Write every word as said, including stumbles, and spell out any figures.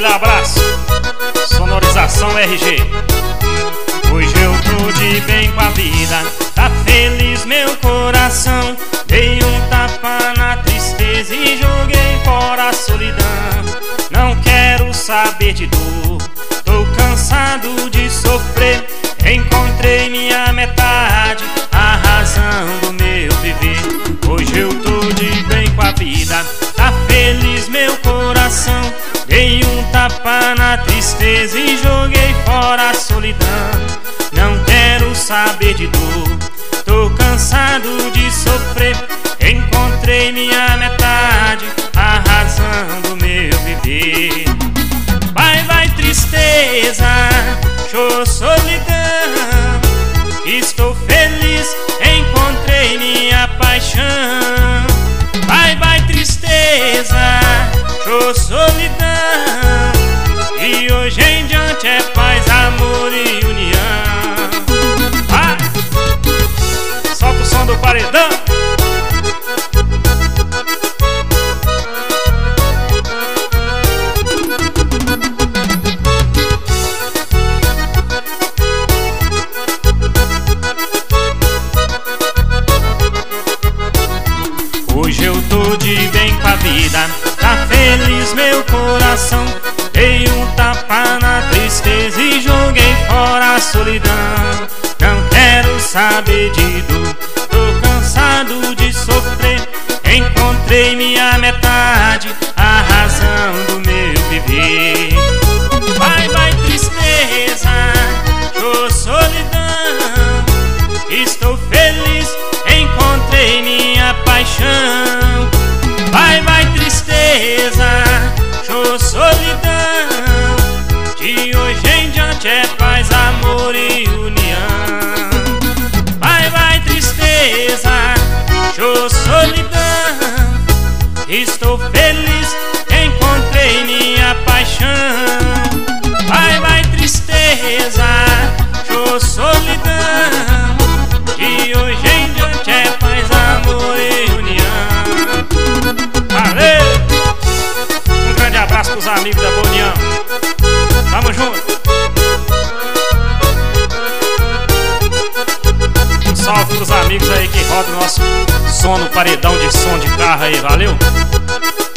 Aquele abraço, sonorização R G. Hoje eu tô de bem com a vida, tá feliz meu coração. Dei um tapa na tristeza e joguei fora a solidão. Não quero saber de dor, tô cansado de sofrer. Encontrei minha metade, a razão do meu viver. Hoje eu tô de bem com a vida, tá feliz meu coração. Dei um tapa na tristeza e joguei fora a solidão. Não quero saber de dor, tô cansado de sofrer. Encontrei minha metade, a razão do meu viver. Vai, vai tristeza, show solidão. Estou feliz, encontrei minha paixão. Vai, vai tristeza, show solidão. E hoje em diante é paz, amor e união. Vai! Solta o som do paredão. Hoje eu tô de bem com a vida, tá feliz meu coração. Dei um tapa na tristeza e joguei fora a solidão. Não quero saber de dor, tô cansado de sofrer. Encontrei minha metade, a razão do meu viver. Vai, vai tristeza, show solidão. Estou feliz, encontrei minha paixão. Vai, vai tristeza, show solidão. De hoje em diante é paz, amor e união. Vai, vai tristeza, show solidão. Estou feliz, encontrei minha paixão. Vai, vai tristeza, show solidão. De hoje em diante é paz, amor e união. Valeu! Um grande abraço pros amigos da Boa União. Tamo junto! Um salve pros amigos aí que rodam o nosso som no paredão de som de carro aí, valeu?